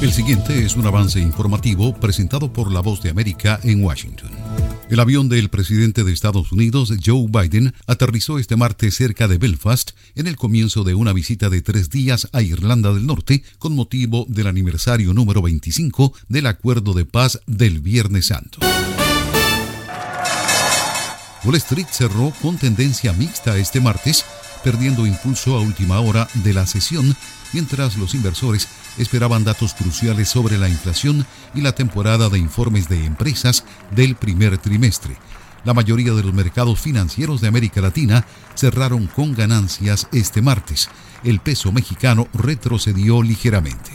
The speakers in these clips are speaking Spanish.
El siguiente es un avance informativo presentado por La Voz de América en Washington. El avión del presidente de Estados Unidos, Joe Biden, aterrizó este martes cerca de Belfast en el comienzo de una visita de 3 días a Irlanda del Norte con motivo del aniversario número 25 del Acuerdo de Paz del Viernes Santo. Wall Street cerró con tendencia mixta este martes, perdiendo impulso a última hora de la sesión, mientras los inversores esperaban datos cruciales sobre la inflación y la temporada de informes de empresas del primer trimestre. La mayoría de los mercados financieros de América Latina cerraron con ganancias este martes. El peso mexicano retrocedió ligeramente.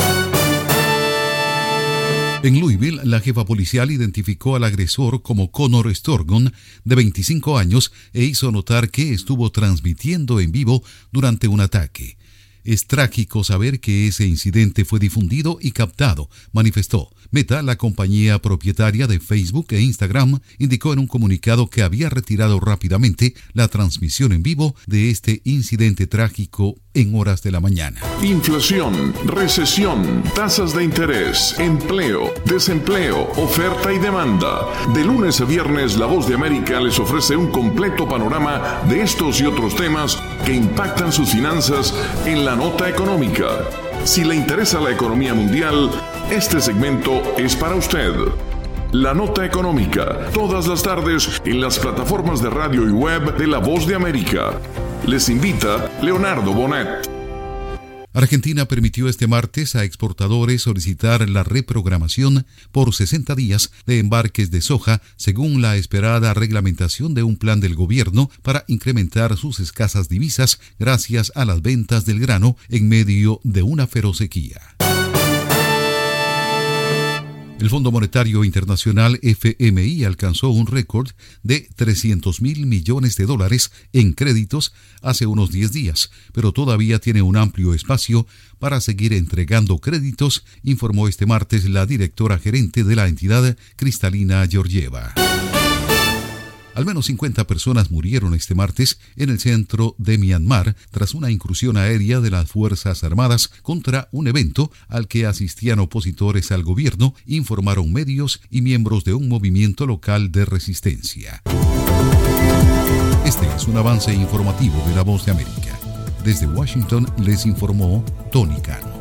En Louisville, la jefa policial identificó al agresor como Connor Storgon, de 25 años, e hizo notar que estuvo transmitiendo en vivo durante un ataque. Es trágico saber que ese incidente fue difundido y captado, manifestó. Meta, la compañía propietaria de Facebook e Instagram, indicó en un comunicado que había retirado rápidamente la transmisión en vivo de este incidente trágico en horas de la mañana. Inflación, recesión, tasas de interés, empleo, desempleo, oferta y demanda. De lunes a viernes, La Voz de América les ofrece un completo panorama de estos y otros temas que impactan sus finanzas en la nota económica. Si le interesa la economía mundial, este segmento es para usted. La Nota Económica, todas las tardes en las plataformas de radio y web de La Voz de América. Les invita Leonardo Bonet. Argentina permitió este martes a exportadores solicitar la reprogramación por 60 días de embarques de soja, según la esperada reglamentación de un plan del gobierno para incrementar sus escasas divisas gracias a las ventas del grano en medio de una feroz sequía. El Fondo Monetario Internacional FMI alcanzó un récord de $300.000 millones en créditos hace unos 10 días, pero todavía tiene un amplio espacio para seguir entregando créditos, informó este martes la directora gerente de la entidad, Kristalina Georgieva. Al menos 50 personas murieron este martes en el centro de Myanmar tras una incursión aérea de las Fuerzas Armadas contra un evento al que asistían opositores al gobierno, informaron medios y miembros de un movimiento local de resistencia. Este es un avance informativo de La Voz de América. Desde Washington les informó Tony Cano.